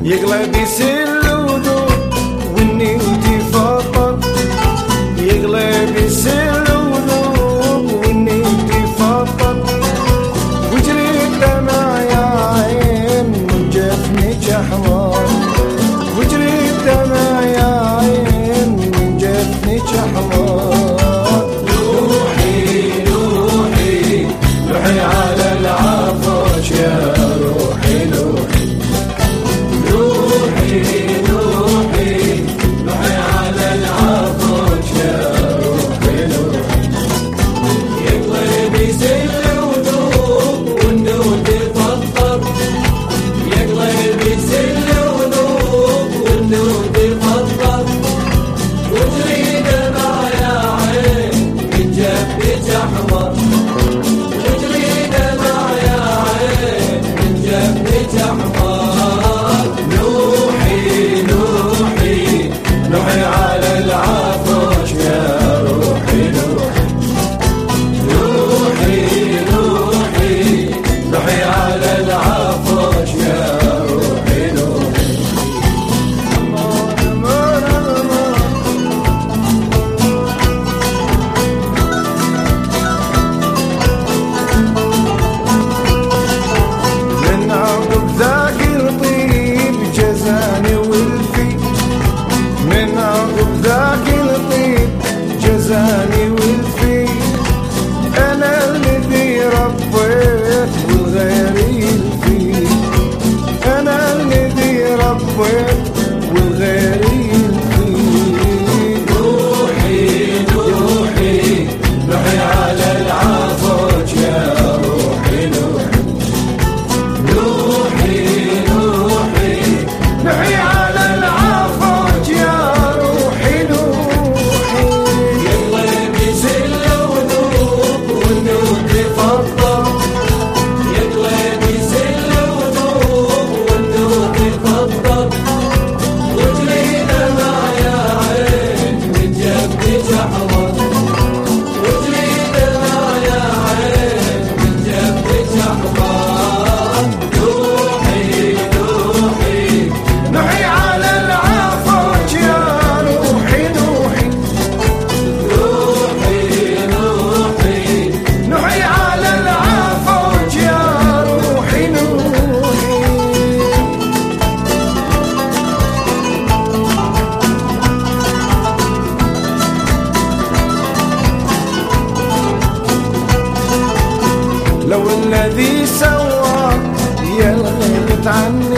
يغلب يسلودو والني تفطر، يغلب يسلودو والني تفطر، وجري الدمع يا عين وجفنك احمر، وجري الدمع يا عين وجفنك احمر. روحي روحي روحي على العطش يا روحي روحي، روحي روحي روحي على العطش يا روحي روحي، يقلب يسل وذوب والنود يفطر، يقلب يسل وذوب والنود يفطر، وجري دمع يا عين من جفنك احمر، وجري دمع يا عين من جفنك احمر. روحي روحي روحي على العطش يا روحي روحي، روحي روحي روحي على العطش يا روحي روحي. من عقب ذاك الطيب جزاني والفي، من عقب ذاك الطيب جزاني والفي، أنا الذي ربيت والغيري الفي، أنا الذي ربيت والغيري الفي. روحي روحي روحي على العطش يا روحي روحي، روحي روحي روحي على العطش يا روحي روحي، يقلب يسل وذوب والنود يفطر، يقلب يسل وذوب والنود يفطر، وجري دمع يا عين من جفنك احمر، وجري دمع يا عين من جفنك احمر. روحي روحي روحي على العطش يا روحي روحي، روحي روحي روحي على العطش يا روحي روحي. لو الذي سواك يا الغيبت عني